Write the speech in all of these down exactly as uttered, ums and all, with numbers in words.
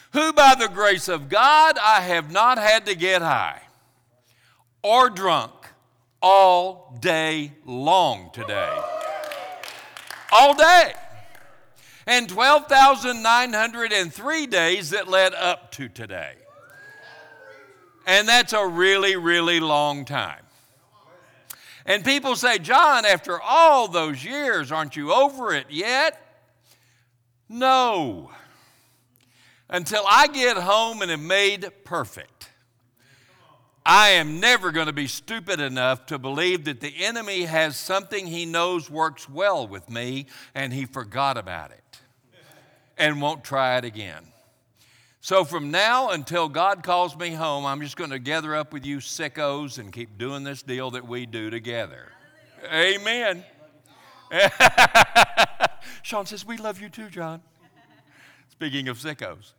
who by the grace of God I have not had to get high or drunk all day long today. All day. And twelve thousand nine hundred three days that led up to today. And that's a really, really long time. And people say, John, after all those years, aren't you over it yet? No. Until I get home and am made perfect, I am never going to be stupid enough to believe that the enemy has something he knows works well with me and he forgot about it and won't try it again. So from now until God calls me home, I'm just going to gather up with you sickos and keep doing this deal that we do together. Amen. Sean says, we love you too, John. Speaking of sickos.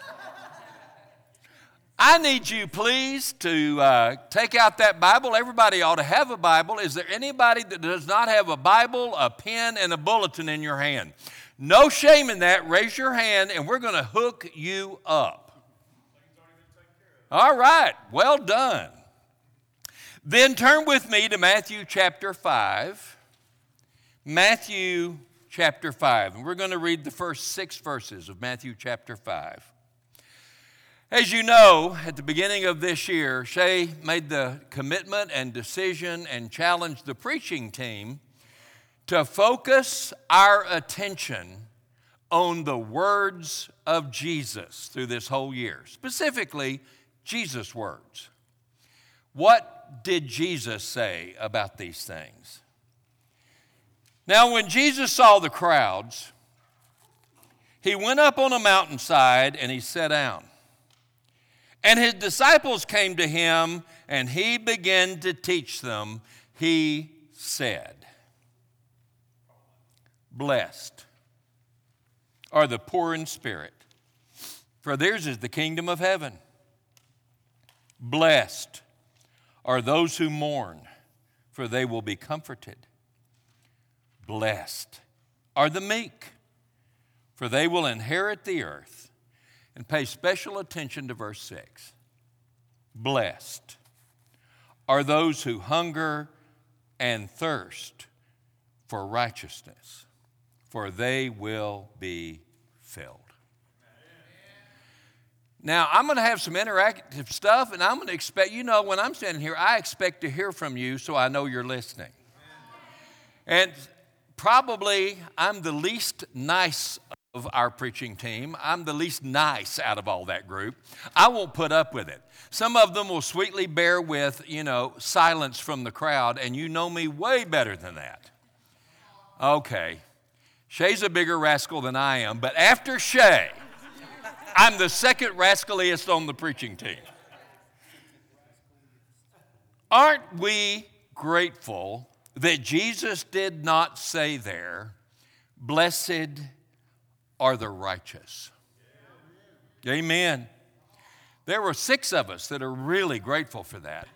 I need you, please, to uh, take out that Bible. Everybody ought to have a Bible. Is there anybody that does not have a Bible, a pen, and a bulletin in your hand? No shame in that. Raise your hand, and we're going to hook you up. All right. Well done. Then turn with me to Matthew chapter five. Matthew chapter five. And we're going to read the first six verses of Matthew chapter five. As you know, at the beginning of this year, Shay made the commitment and decision and challenged the preaching team to focus our attention on the words of Jesus through this whole year, specifically Jesus' words. What did Jesus say about these things? Now, when Jesus saw the crowds, he went up on a mountainside and he sat down. And his disciples came to him, and he began to teach them. He said, blessed are the poor in spirit, for theirs is the kingdom of heaven. Blessed are those who mourn, for they will be comforted. Blessed are the meek, for they will inherit the earth. And pay special attention to verse six. Blessed are those who hunger and thirst for righteousness, for they will be filled. Now, I'm going to have some interactive stuff, and I'm going to expect, you know, when I'm standing here, I expect to hear from you so I know you're listening. And probably I'm the least nice of our preaching team. I'm the least nice out of all that group. I won't put up with it. Some of them will sweetly bear with, you know, silence from the crowd, and you know me way better than that. Okay. Shay's a bigger rascal than I am, but after Shay, I'm the second rascaliest on the preaching team. Aren't we grateful that Jesus did not say there, blessed are the righteous? Amen. There were six of us that are really grateful for that.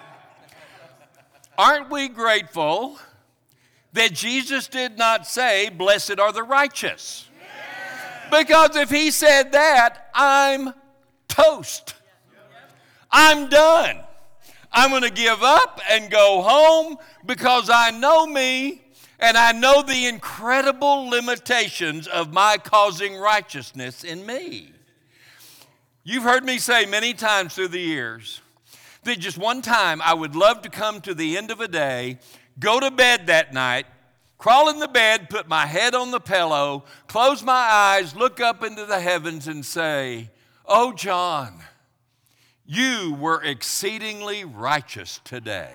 Aren't we grateful that Jesus did not say, blessed are the righteous? Because if he said that, I'm toast. I'm done. I'm going to give up and go home because I know me. And I know the incredible limitations of my causing righteousness in me. You've heard me say many times through the years that just one time I would love to come to the end of a day, go to bed that night, crawl in the bed, put my head on the pillow, close my eyes, look up into the heavens and say, oh, John, you were exceedingly righteous today.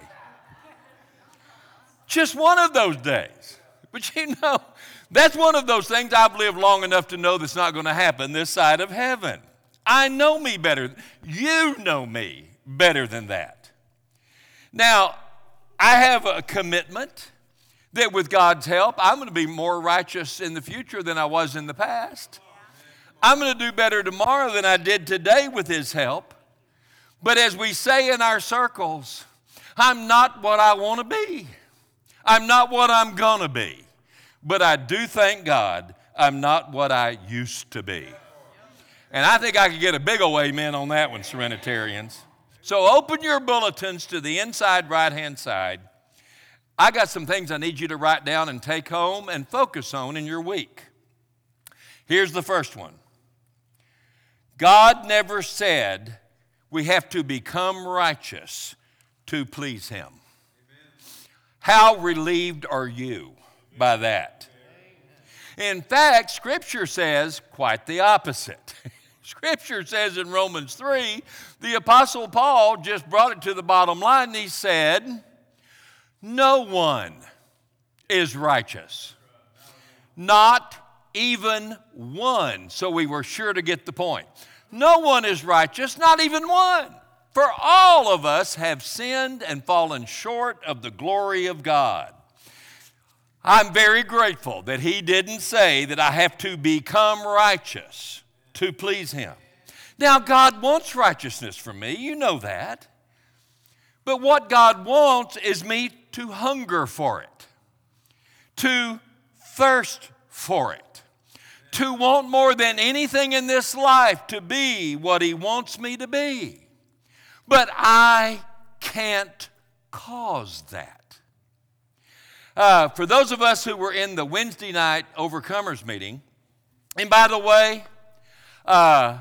Just one of those days. But you know, that's one of those things I've lived long enough to know that's not going to happen this side of heaven. I know me better. You know me better than that. Now, I have a commitment that with God's help, I'm going to be more righteous in the future than I was in the past. I'm going to do better tomorrow than I did today with his help. But as we say in our circles, I'm not what I want to be. I'm not what I'm going to be, but I do thank God I'm not what I used to be. And I think I could get a big old amen on that one, Serenitarians. So open your bulletins to the inside right-hand side. I got some things I need you to write down and take home and focus on in your week. Here's the first one. God never said we have to become righteous to please Him. How relieved are you by that? In fact, Scripture says quite the opposite. Scripture says in Romans three, the Apostle Paul just brought it to the bottom line, and he said, no one is righteous. Not even one. So we were sure to get the point. No one is righteous, not even one. For all of us have sinned and fallen short of the glory of God. I'm very grateful that He didn't say that I have to become righteous to please Him. Now, God wants righteousness from me. You know that. But what God wants is me to hunger for it, to thirst for it, to want more than anything in this life to be what He wants me to be. But I can't cause that. Uh, for those of us who were in the Wednesday night Overcomers meeting, and by the way, uh,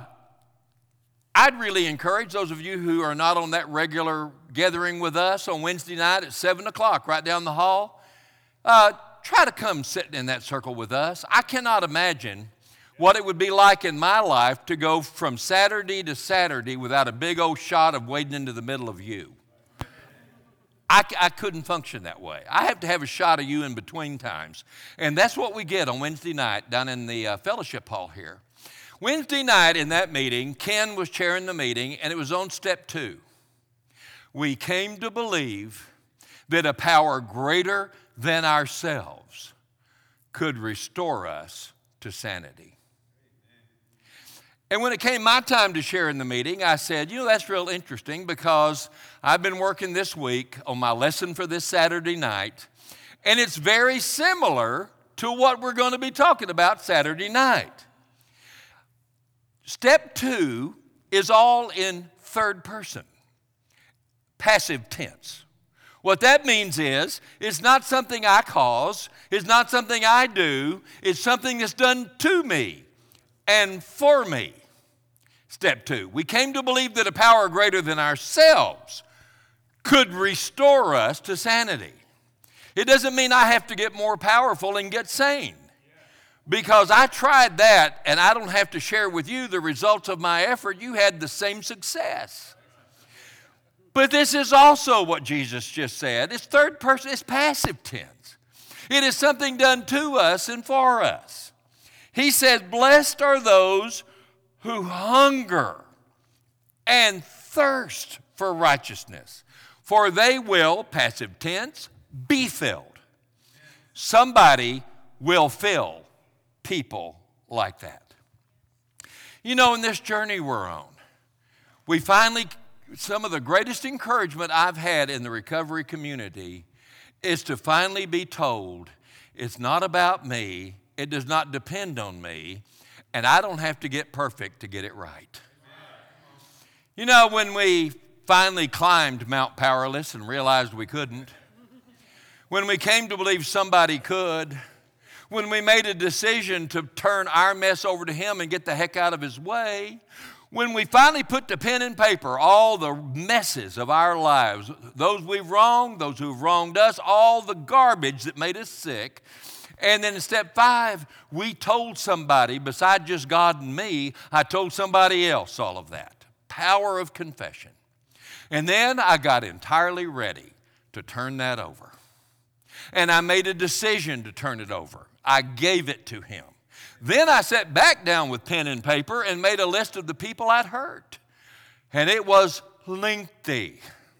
I'd really encourage those of you who are not on that regular gathering with us on Wednesday night at seven o'clock right down the hall, uh, try to come sit in that circle with us. I cannot imagine what it would be like in my life to go from Saturday to Saturday without a big old shot of wading into the middle of you. I, I couldn't function that way. I have to have a shot of you in between times. And that's what we get on Wednesday night down in the uh, fellowship hall here. Wednesday night in that meeting, Ken was chairing the meeting, and it was on step two. We came to believe that a power greater than ourselves could restore us to sanity. And when it came my time to share in the meeting, I said, you know, that's real interesting because I've been working this week on my lesson for this Saturday night, and it's very similar to what we're going to be talking about Saturday night. Step two is all in third person, passive tense. What that means is it's not something I cause, it's not something I do, it's something that's done to me and for me. Step two, we came to believe that a power greater than ourselves could restore us to sanity. It doesn't mean I have to get more powerful and get sane. Because I tried that, and I don't have to share with you the results of my effort. You had the same success. But this is also what Jesus just said. It's third person, it's passive tense. It is something done to us and for us. He says, blessed are those who hunger and thirst for righteousness, for they will, passive tense, be filled. Somebody will fill people like that. You know, in this journey we're on, we finally, some of the greatest encouragement I've had in the recovery community is to finally be told it's not about me, it does not depend on me, and I don't have to get perfect to get it right. You know, when we finally climbed Mount Powerless and realized we couldn't, when we came to believe somebody could, when we made a decision to turn our mess over to Him and get the heck out of His way, when we finally put to pen and paper all the messes of our lives, those we've wronged, those who've wronged us, all the garbage that made us sick, and then in step five, we told somebody, besides just God and me, I told somebody else all of that. Power of confession. And then I got entirely ready to turn that over. And I made a decision to turn it over. I gave it to Him. Then I sat back down with pen and paper and made a list of the people I'd hurt. And it was lengthy.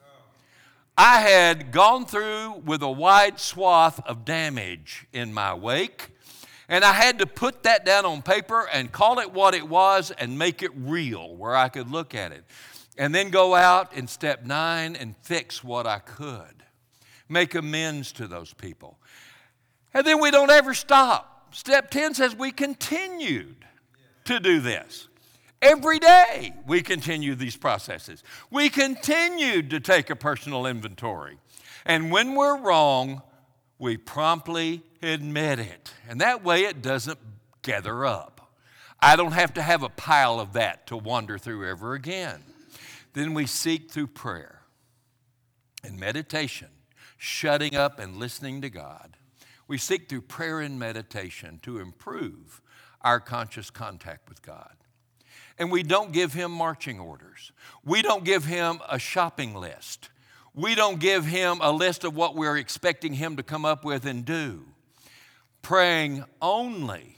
I had gone through with a wide swath of damage in my wake, and I had to put that down on paper and call it what it was and make it real where I could look at it. And then go out in step nine and fix what I could. Make amends to those people. And then we don't ever stop. Step ten says we continued to do this. Every day we continue these processes. We continue to take a personal inventory. And when we're wrong, we promptly admit it. And that way it doesn't gather up. I don't have to have a pile of that to wander through ever again. Then we seek through prayer and meditation, shutting up and listening to God. We seek through prayer and meditation to improve our conscious contact with God. And we don't give him marching orders. We don't give him a shopping list. We don't give him a list of what we're expecting him to come up with and do. Praying only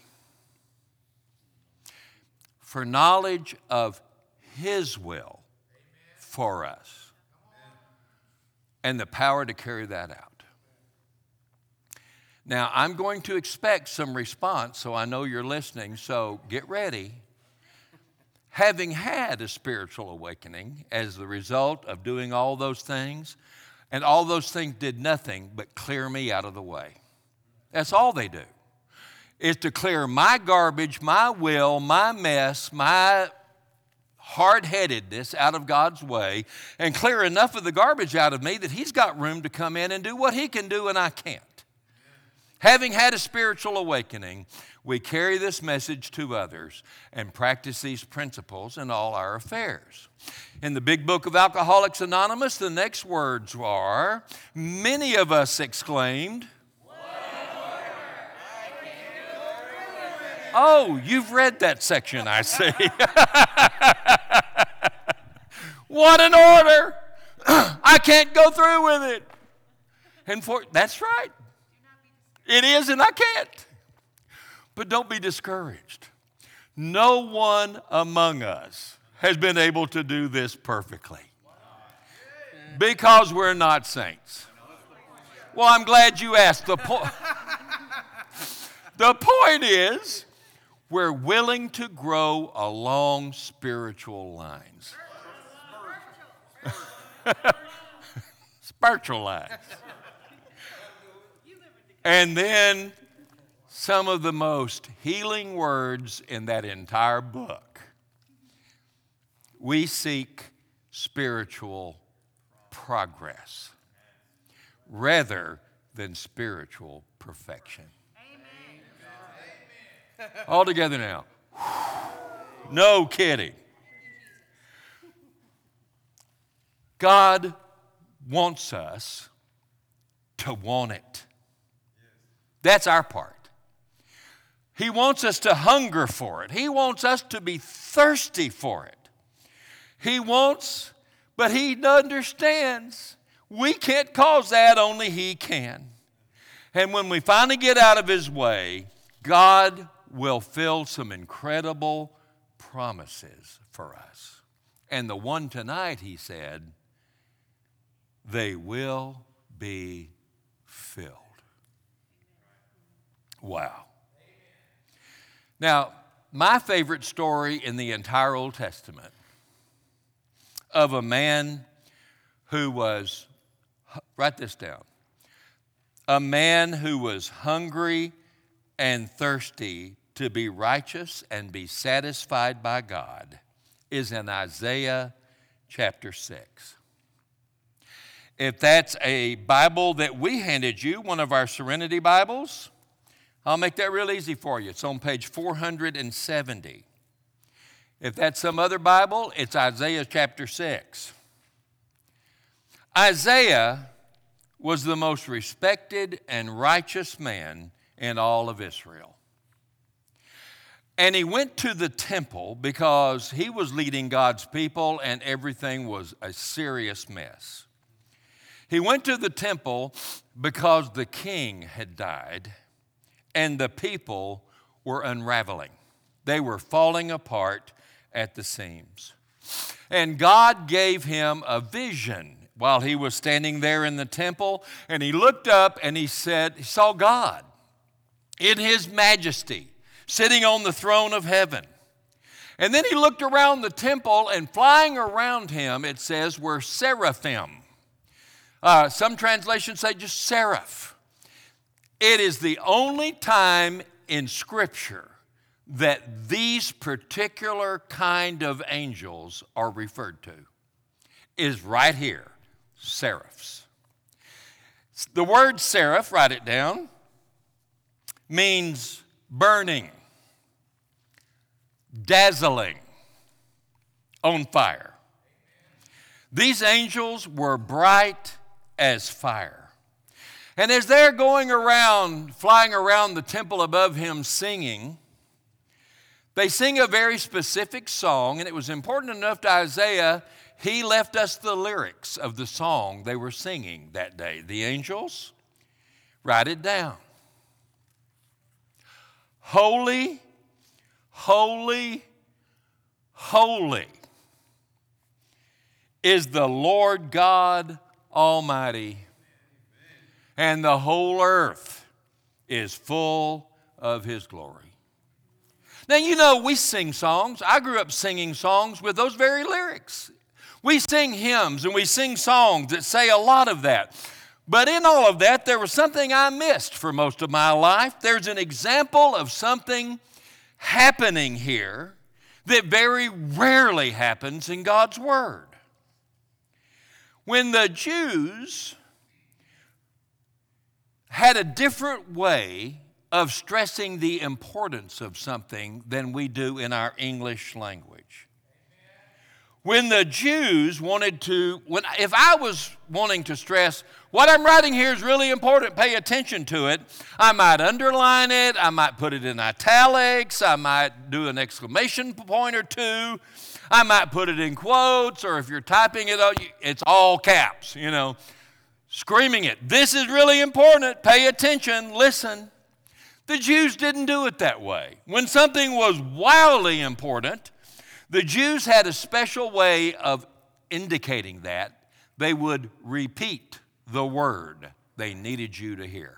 for knowledge of his will for us and the power to carry that out. Now, I'm going to expect some response, so I know you're listening, so get ready. Having had a spiritual awakening as the result of doing all those things, and all those things did nothing but clear me out of the way. That's all they do, is to clear my garbage, my will, my mess, my hard-headedness out of God's way, and clear enough of the garbage out of me that he's got room to come in and do what he can do and I can't. Having had a spiritual awakening, we carry this message to others and practice these principles in all our affairs. In the big book of Alcoholics Anonymous, the next words are, many of us exclaimed, "What an order! I can't go through with it." Oh, you've read that section, I see. What an order! I can't go through with it. And for that's right. It is, and I can't. But don't be discouraged. No one among us has been able to do this perfectly because we're not saints. Well, I'm glad you asked. The, po- the point is, we're willing to grow along spiritual lines. Spiritual lines. And then some of the most healing words in that entire book. We seek spiritual progress rather than spiritual perfection. Amen. All together now. No kidding. God wants us to want it. That's our part. He wants us to hunger for it. He wants us to be thirsty for it. He wants, but he understands we can't cause that, only he can. And when we finally get out of his way, God will fill some incredible promises for us. And the one tonight, he said, they will be filled. Wow. Now, my favorite story in the entire Old Testament of a man who was, write this down, a man who was hungry and thirsty to be righteous and be satisfied by God is in Isaiah chapter six. If that's a Bible that we handed you, one of our Serenity Bibles, I'll make that real easy for you. It's on page four hundred seventy. If that's some other Bible, it's Isaiah chapter six. Isaiah was the most respected and righteous man in all of Israel. And he went to the temple because he was leading God's people and everything was a serious mess. He went to the temple because the king had died and the people were unraveling. They were falling apart at the seams. And God gave him a vision while he was standing there in the temple, and he looked up and he said, he saw God in his majesty, sitting on the throne of heaven. And then he looked around the temple, and flying around him, it says, were seraphim. Uh, some translations say just seraph. It is the only time in Scripture that these particular kind of angels are referred to is right here, seraphs. The word seraph, write it down, means burning, dazzling, on fire. These angels were bright as fire. And as they're going around, flying around the temple above him singing, they sing a very specific song, and it was important enough to Isaiah, he left us the lyrics of the song they were singing that day. The angels, write it down. Holy, holy, holy is the Lord God Almighty, and the whole earth is full of his glory. Now, you know, we sing songs. I grew up singing songs with those very lyrics. We sing hymns and we sing songs that say a lot of that. But in all of that, there was something I missed for most of my life. There's an example of something happening here that very rarely happens in God's Word. When the Jews had a different way of stressing the importance of something than we do in our English language. When the Jews wanted to, when if I was wanting to stress, what I'm writing here is really important, pay attention to it, I might underline it, I might put it in italics, I might do an exclamation point or two, I might put it in quotes, or if you're typing it, it's all caps, you know, screaming it. This is really important, pay attention, listen. The Jews didn't do it that way. When something was wildly important, the Jews had a special way of indicating that. They would repeat the word they needed you to hear.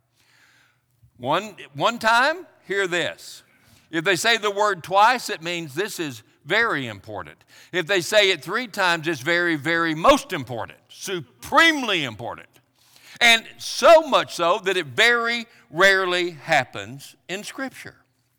One, one time, hear this. If they say the word twice, it means this is very important. If they say it three times, it's very, very most important, supremely important. And so much so that it very rarely happens in Scripture.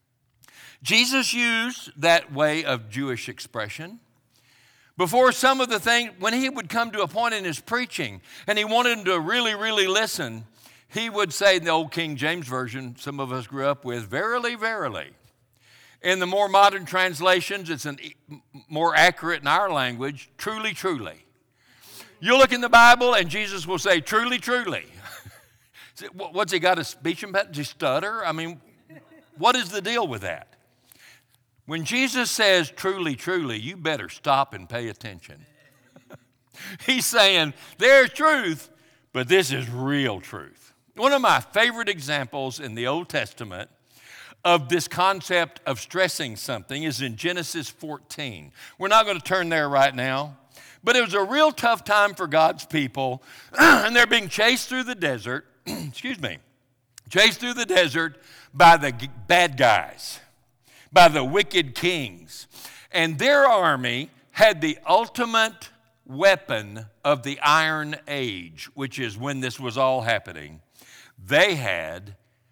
Jesus used that way of Jewish expression before some of the things, when he would come to a point in his preaching and he wanted them to really, really listen, he would say in the old King James Version, some of us grew up with, verily, verily. In the more modern translations, it's an, more accurate in our language, truly, truly. You look in the Bible and Jesus will say, truly, truly. What's he got, a speech impediment? Does he stutter? I mean, what is the deal with that? When Jesus says truly, truly, you better stop and pay attention. He's saying there's truth, but this is real truth. One of my favorite examples in the Old Testament of this concept of stressing something is in Genesis fourteen. We're not going to turn there right now. But it was a real tough time for God's people, and they're being chased through the desert, excuse me, chased through the desert by the g- bad guys, by the wicked kings. And their army had the ultimate weapon of the Iron Age, which is when this was all happening. They had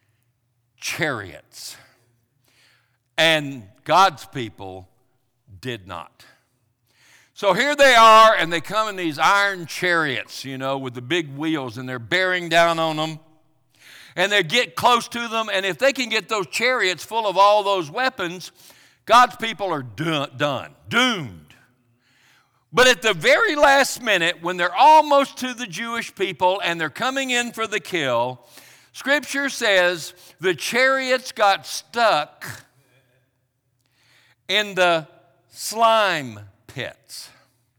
chariots, and God's people did not. So here they are, and they come in these iron chariots, you know, with the big wheels, and they're bearing down on them. And they get close to them, and if they can get those chariots full of all those weapons, God's people are do- done, doomed. But at the very last minute, when they're almost to the Jewish people and they're coming in for the kill, Scripture says the chariots got stuck in the slime pits.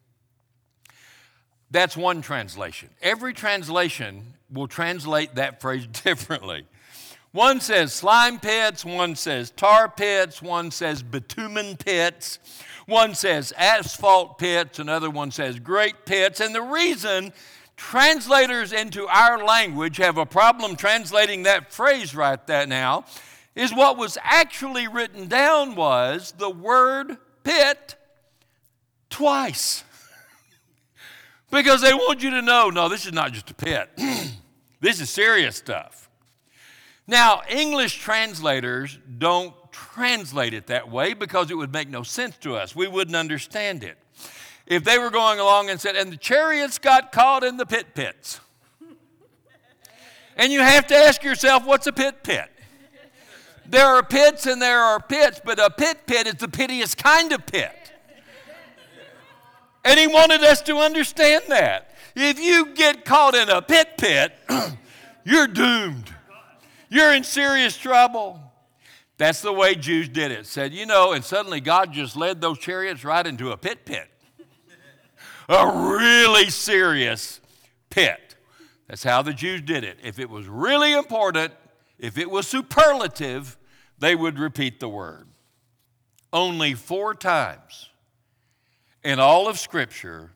That's one translation. Every translation will translate that phrase differently. One says slime pits, one says tar pits, one says bitumen pits, one says asphalt pits, another one says great pits. And the reason translators into our language have a problem translating that phrase right there now is what was actually written down was the word pit twice. Because they want you to know, no, this is not just a pit. This is serious stuff. Now, English translators don't translate it that way because it would make no sense to us. We wouldn't understand it. If they were going along and said, and the chariots got caught in the pit pits. And you have to ask yourself, what's a pit pit? There are pits and there are pits, but a pit pit is the pitiest kind of pit. And he wanted us to understand that. If you get caught in a pit pit, you're doomed. You're in serious trouble. That's the way Jews did it. Said, you know, and suddenly God just led those chariots right into a pit pit. A really serious pit. That's how the Jews did it. If it was really important, if it was superlative, they would repeat the word. Only four times in all of Scripture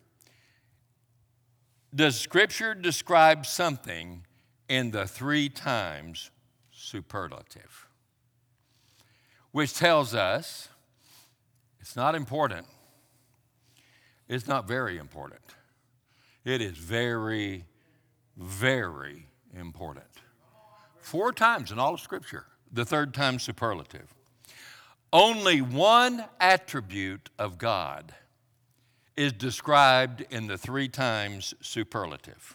does Scripture describe something in the three times superlative, which tells us it's not important. It's not very important. It is very, very important. Four times in all of Scripture, the third time superlative. Only one attribute of God is described in the three times superlative.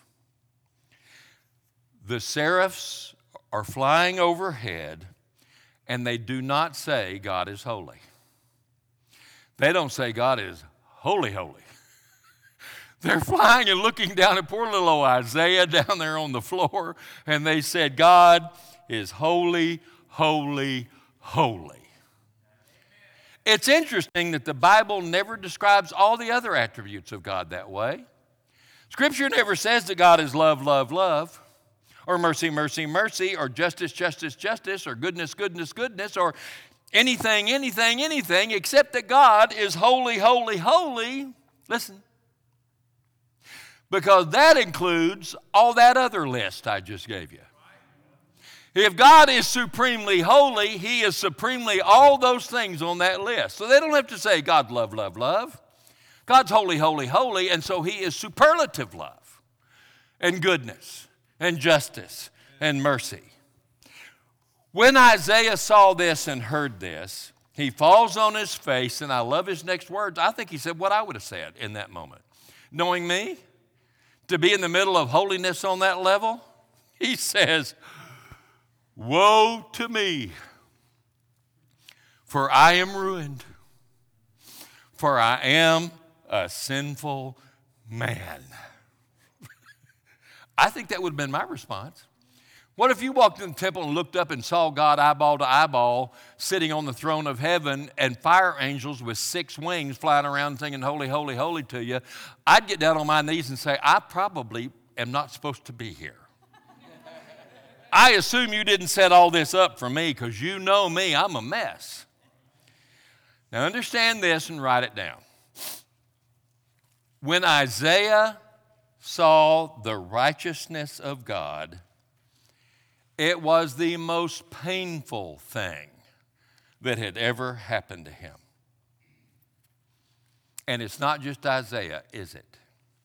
The seraphs are flying overhead, and they do not say God is holy. They don't say God is holy, holy. They're flying and looking down at poor little old Isaiah down there on the floor, and they said, God is holy, holy, holy. It's interesting that the Bible never describes all the other attributes of God that way. Scripture never says that God is love, love, love, or mercy, mercy, mercy, or justice, justice, justice, or goodness, goodness, goodness, or anything, anything, anything, except that God is holy, holy, holy. Listen. Because that includes all that other list I just gave you. If God is supremely holy, He is supremely all those things on that list. So they don't have to say God's love, love, love. God's holy, holy, holy, and so He is superlative love and goodness and justice and mercy. When Isaiah saw this and heard this, he falls on his face, and I love his next words. I think he said what I would have said in that moment. Knowing me, to be in the middle of holiness on that level, he says, woe to me, for I am ruined, for I am a sinful man. I think that would have been my response. What if you walked in the temple and looked up and saw God eyeball to eyeball sitting on the throne of heaven and fire angels with six wings flying around singing holy, holy, holy to you? I'd get down on my knees and say, I probably am not supposed to be here. I assume you didn't set all this up for me because you know me, I'm a mess. Now understand this and write it down. When Isaiah saw the righteousness of God, it was the most painful thing that had ever happened to him. And it's not just Isaiah, is it?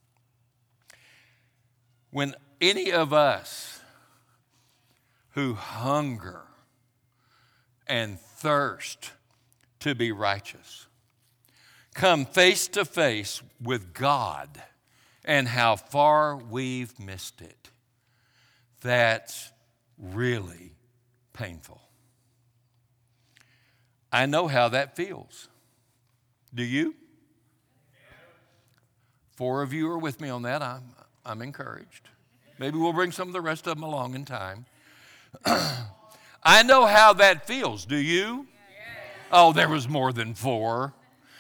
When any of us who hunger and thirst to be righteous come face to face with God and how far we've missed it, that's really painful. I know how that feels. Do you? Four of you are with me on that. I'm, I'm encouraged. Maybe we'll bring some of the rest of them along in time. I know how that feels. Do you? Oh, there was more than four.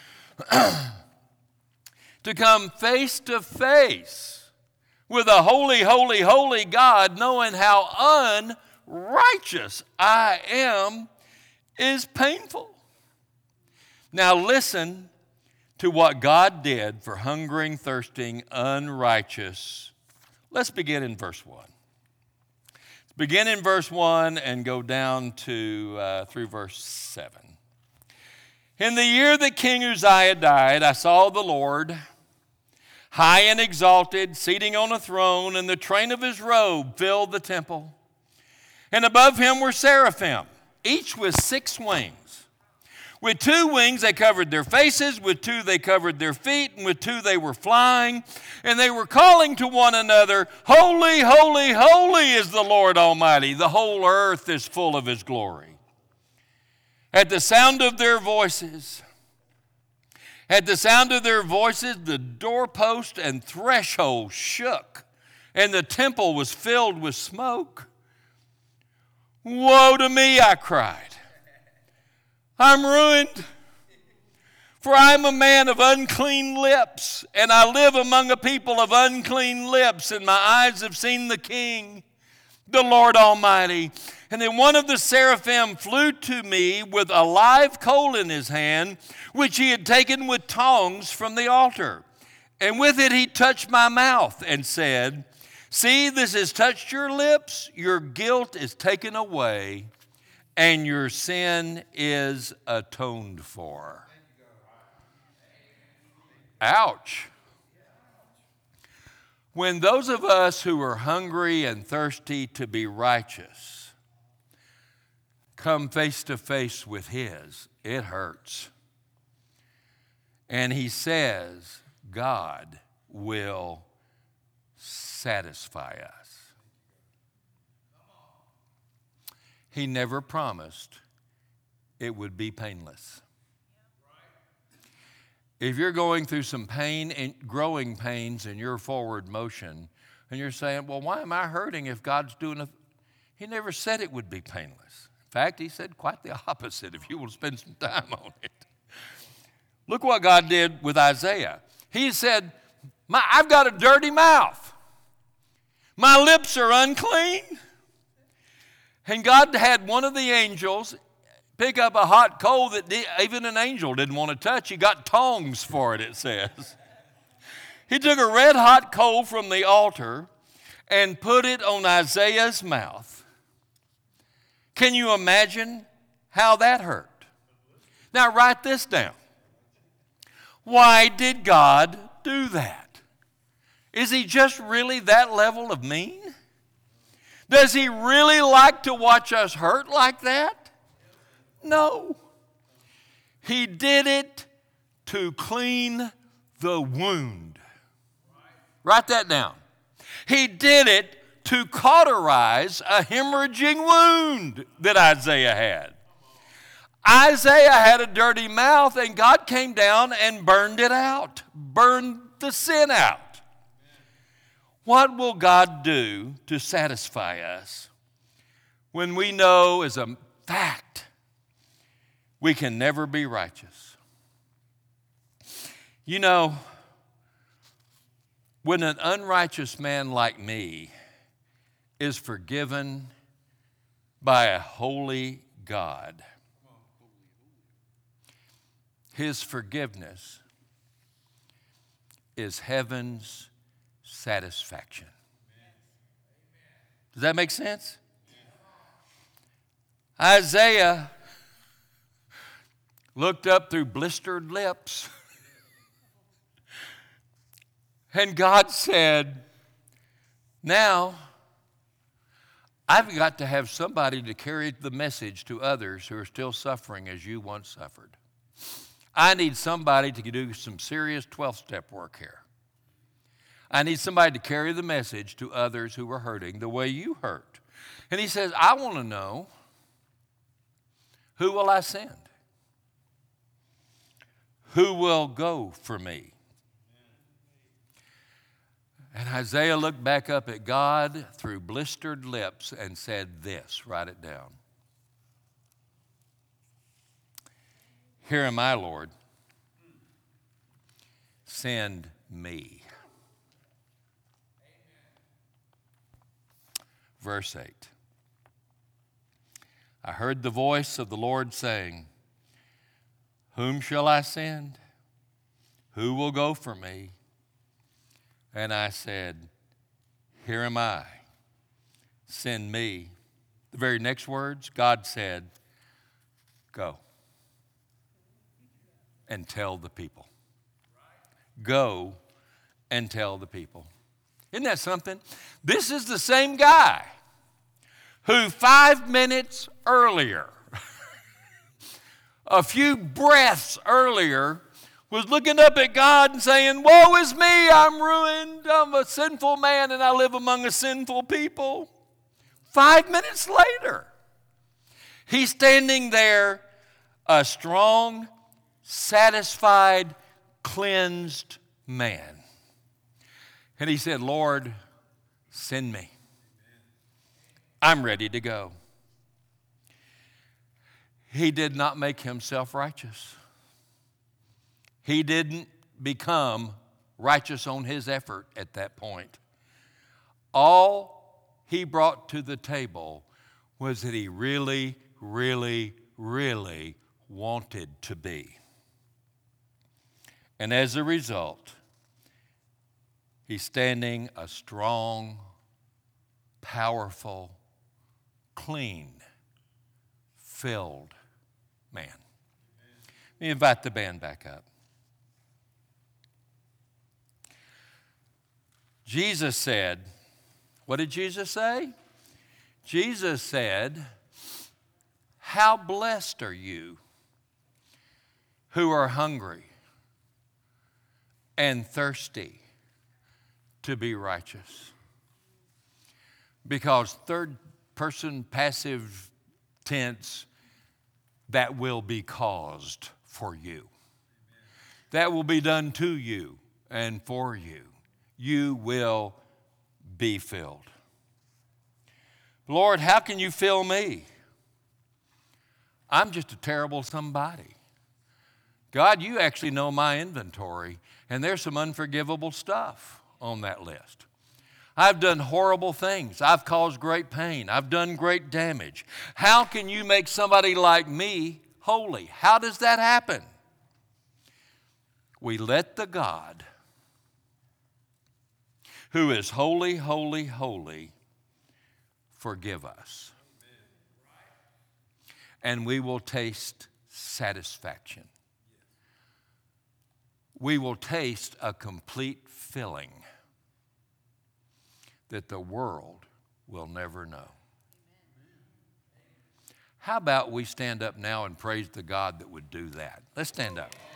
To come face to face with a holy, holy, holy God, knowing how unrighteous I am, is painful. Now listen to what God did for hungering, thirsting, unrighteous. Let's begin in verse one. Let's begin in verse one and go down to uh, through verse seven. In the year that King Uzziah died, I saw the Lord high and exalted, seating on a throne, and the train of his robe filled the temple. And above him were seraphim, each with six wings. With two wings they covered their faces, with two they covered their feet, and with two they were flying. And they were calling to one another, Holy, holy, holy is the Lord Almighty. The whole earth is full of His glory. At the sound of their voices, at the sound of their voices, the doorpost and threshold shook, and the temple was filled with smoke. Woe to me, I cried. I'm ruined, for I am a man of unclean lips, and I live among a people of unclean lips, and my eyes have seen the King, the Lord Almighty. And then one of the seraphim flew to me with a live coal in his hand, which he had taken with tongs from the altar. And with it he touched my mouth and said, See, this has touched your lips, your guilt is taken away, and your sin is atoned for. Ouch. When those of us who are hungry and thirsty to be righteous come face to face with His, it hurts. And He says, God will satisfy us. He never promised it would be painless. If you're going through some pain and growing pains in your forward motion, and you're saying, well, why am I hurting if God's doing a... He never said it would be painless. In fact, He said quite the opposite if you will spend some time on it. Look what God did with Isaiah. He said, My, I've got a dirty mouth. My lips are unclean. And God had one of the angels pick up a hot coal that even an angel didn't want to touch. He got tongs for it, it says. He took a red hot coal from the altar and put it on Isaiah's mouth. Can you imagine how that hurt? Now write this down. Why did God do that? Is He just really that level of mean? Does He really like to watch us hurt like that? No. He did it to clean the wound. Write that down. He did it to cauterize a hemorrhaging wound that Isaiah had. Isaiah had a dirty mouth, and God came down and burned it out, burned the sin out. What will God do to satisfy us when we know as a fact we can never be righteous? You know, when an unrighteous man like me is forgiven by a holy God, His forgiveness is heaven's satisfaction. Does that make sense? Isaiah looked up through blistered lips, and God said, now I've got to have somebody to carry the message to others who are still suffering as you once suffered. I need somebody to do some serious twelve-step work here. I need somebody to carry the message to others who are hurting the way you hurt. And He says, I want to know, who will I send? Who will go for me? And Isaiah looked back up at God through blistered lips and said this, write it down. Here am I, Lord. Send me. Verse eight. I heard the voice of the Lord saying, whom shall I send? Who will go for me? And I said, here am I. Send me. The very next words, God said, go and tell the people. Go and tell the people. Isn't that something? This is the same guy who five minutes earlier a few breaths earlier, was looking up at God and saying, woe is me, I'm ruined, I'm a sinful man and I live among a sinful people. Five minutes later, he's standing there, a strong, satisfied, cleansed man. And he said, Lord, send me. I'm ready to go. He did not make himself righteous. He didn't become righteous on his effort at that point. All he brought to the table was that he really, really, really wanted to be. And as a result, he's standing a strong, powerful, clean, filled man. Let me invite the band back up. Jesus said, what did Jesus say? Jesus said, how blessed are you who are hungry and thirsty to be righteous. Because third person passive tense, that will be caused for you. That will be done to you and for you. You will be filled. Lord, how can you fill me? I'm just a terrible somebody. God, you actually know my inventory, and there's some unforgivable stuff on that list. I've done horrible things. I've caused great pain. I've done great damage. How can you make somebody like me holy? How does that happen? We let the God who is holy, holy, holy forgive us. And we will taste satisfaction. We will taste a complete filling that the world will never know. How about we stand up now and praise the God that would do that? Let's stand up.